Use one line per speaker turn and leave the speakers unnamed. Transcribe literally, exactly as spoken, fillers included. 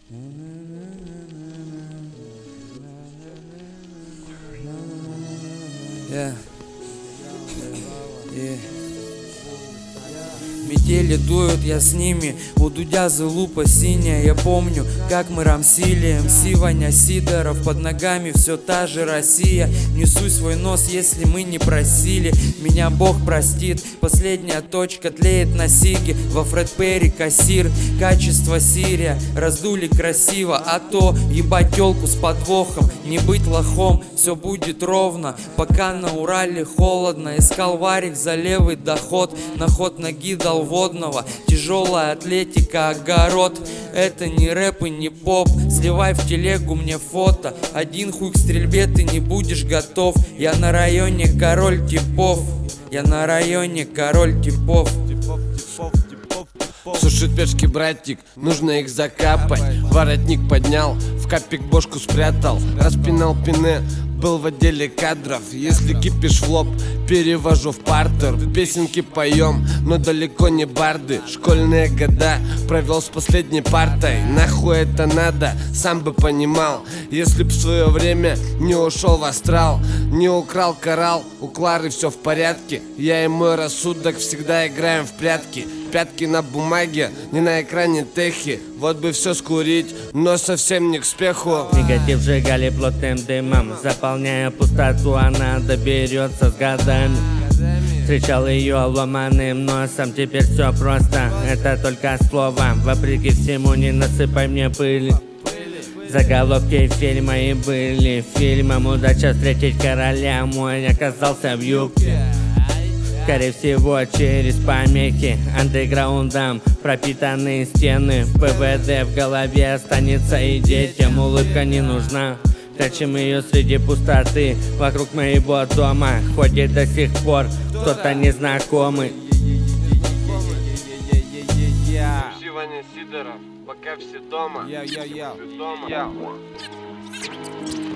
Yeah. Yeah. Метели дуют, я с ними. У Дудя залупа синяя. Я помню, как мы рамсили. МС Ваня Сидоров. Под ногами все та же Россия. Несу свой нос, если мы не просили. Меня Бог простит. Последняя точка тлеет на сиге. Во Фред Перри кассир. Качество Сирия. Раздули красиво. А то ебать телку с подвохом. Не быть лохом. Все будет ровно. Пока на Урале холодно. Искал варик за левый доход. На ход ноги дал водного. Тяжелая атлетика, огород. Это не рэп и не поп. Сливай в телегу мне фото. Один хуй к стрельбе, ты не будешь готов. Я на районе король типов. Я на районе король типов.
Сушит пешки, братик, нужно их закапать. Воротник поднял, в капик бошку спрятал. Распинал пине, был в отделе кадров. Если кипиш в лоб, перевожу в партер. Песенки поем, но далеко не барды. Школьные года провел с последней партой. Нахуй это надо, сам бы понимал. Если б в свое время не ушел в астрал, не украл коралл, у Клары все в порядке. Я и мой рассудок всегда играем в прятки. Пятки на бумаге, не на экране техи. Вот бы все скурить, но совсем не к спеху.
Негатив сжигали плотным дымом. Заполняя пустоту, она доберется с годами. Встречал ее ломаным носом. Теперь все просто, это только слово. Вопреки всему, не насыпай мне пыли. Заголовки фильма и были фильмом. Удача встретить короля, мой оказался в юбке. Скорее всего, через помехи андеграундом пропитанные стены. ПВД в голове останется, и детям улыбка не нужна. Прячем ее среди пустоты. Вокруг моего дома ходит до сих пор кто-то незнакомый.
МС Ваня Сидоров, пока все дома.
Я, я, я.
Дома.